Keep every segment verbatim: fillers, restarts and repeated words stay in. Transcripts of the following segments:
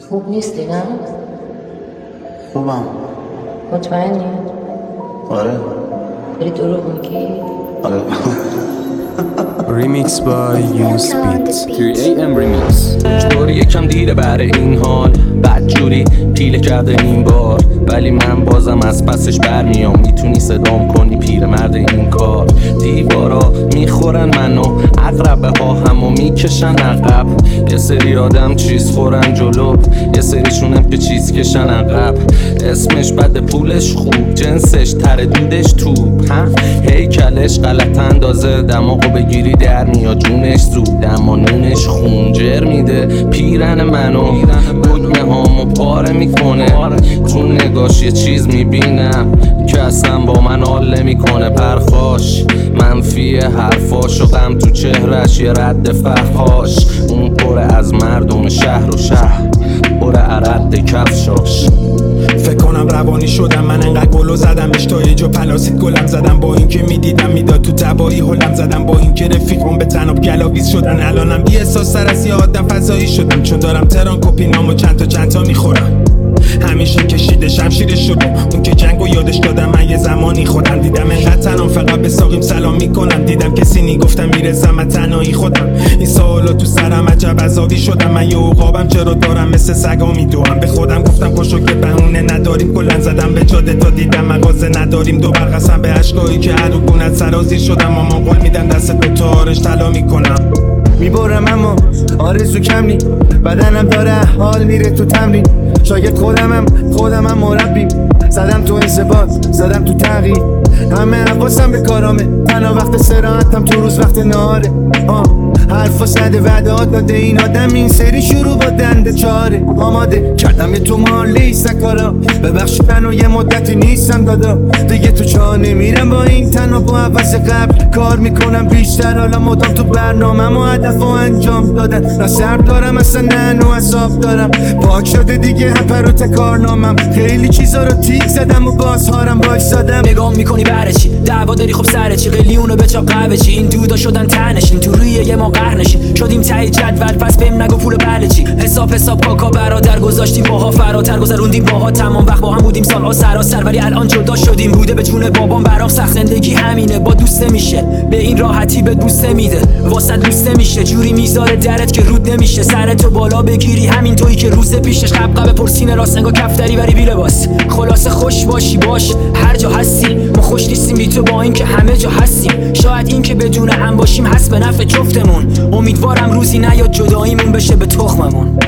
خوب نیستی نه؟ خوبم. مطمئنی؟ آره. داری دروغ میگی؟ آره. Remix by Yunus Beats تری ای ام Remix. چطوری یکم دیره برای این حال، بدجوری پیله کرده این بار، ولی من بازم از پسش برمیام. میتونی صدام کنی پیرمرد این کار. دیوارا میخورن منو، عقربه ها همو میکشن عقب. یه سری آدم چیز خورن جلو، یه سریشونم که چیز کشن عقب. اسمش بده پولش خوب، جنسش تر دودش توپ، هیکلش غلط اندازه، دماغو بگیری در میاد جونش زود، دما نونش خونجر میده پیرن منو، دگمه هامو پاره میکنه. تو نگاش یه چیز میبینم که اصلا با من حال نمیکنه. پرخاش منفی حرفاش و غم تو چهرش، یه رد فحاش. اون پره از مردم شهر و شهر، پره عرد کفشاش. فکر کنم روانی شدم من، انقدر گلو زدم بهش تا یه جا پلاسید گلم زدم. با این که میدیدم میداد تو تبایی هلم زدم، با این که رفیقم به تناب گلاویز شدن. الانم بی احساس سر از یه آدم فضایی شدم، چون دارم تران کپی نامو چند تا چند تا میخورم. همیشه کشیده شمشیرش شدم، اون که جنگو یادش دادم. من یه زمانی خودم دیدم انقدر تنام، فقط به ساقیم سلام میکنم. دیدم کسی نی گفتم میرسم تنهایی خودم. این سوالا تو سرم عجب عذابی شدم. من یه عقابم چرا دارم مثل سگا میدوام. به خودم گفتم پاشو که بهونه نداریم، کلن زدم به جاده تا دیدم مغازه نداریم. دو برقصم به اشکایی که عروقونت سرازیر شدم. مامان قول میدم دست به تارش طلا میکنم. میبرم اما آرزو کم نی، بدنم داره حال میره تو تمرین. شاید خودمم خودمم مربیم، زدم تو انضباط زدم تو تغییر. همه حواسم به کارامه، تنها وقت سراحتم تو روز وقت نهاره. آه حرفا صده وعدهات داده این آدم، این سری شروع با دنده چاره. آماده کردم یه تو محاله سکارا، ببخش منو یه مدتی نیستم دادا. دیگه تو چاه نمیرم با این تنها، با عوض قبل کار میکنم بیشتر. حالا مدام تو برنامه و هدف و انجام دادن. نه سر دارم اصلا نه نو عذاب دارم، پاک شده دیگه هم پروت کارنامم. خیلی چیزا رو تیک زدم و باز هارم وایسادم. نگاه میکنی برای چی؟ دعوا داری خب سر چی؟ قلیونو به چاق قهوه چی؟ این دودا شدن تنشین، تو روی یه ما قهر نشین. شدیم ته جدول پس بهم نگو پول بله چی؟ حساب حساب کاکا برادر گذاشتیم باها فراتر، گذروندیم باها تمام وقت با هم بودیم سالها سراسر. ولی الان جدا شدیم، بوده به جون بابام برام سخت. زندگی همینه، با دوست نمیشه به این راحتی، به دوست نمیده واسه دوست نمیشه. جوری میذاره درت که رود نمیشه، سرتو بالا بگیری همین تویی که روز پیشش قبقبه پرسینه راست نگاه کفتری بری بی لباس. خلاصه خوش باشی باش هر جا هستی، ما خوش نیستیم بی تو با این که همه جا هستیم. شاید این که بدون هم باشیم هست به نفع جفتمون. امیدوارم روزی نیاد جداییمون بشه به تخممون.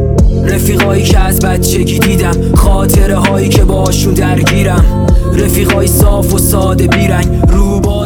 رفیقایی که از بچگی دیدم، خاطره هایی که باشون درگیرم. رفیقای صاف و ساده بیرنگ، رو با